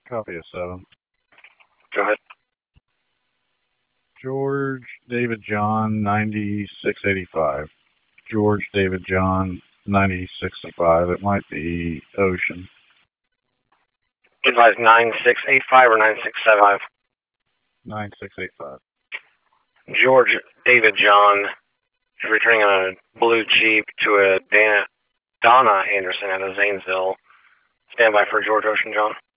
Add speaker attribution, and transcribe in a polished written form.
Speaker 1: Copy of 7.
Speaker 2: Go ahead.
Speaker 1: George David John 9685. George David John 9065. It might be Ocean.
Speaker 2: Advise 9685 or 9675.
Speaker 1: 9685.
Speaker 2: George David John is returning on a blue Jeep to a Donna Anderson out of Zanesville. Stand by for George Ocean John.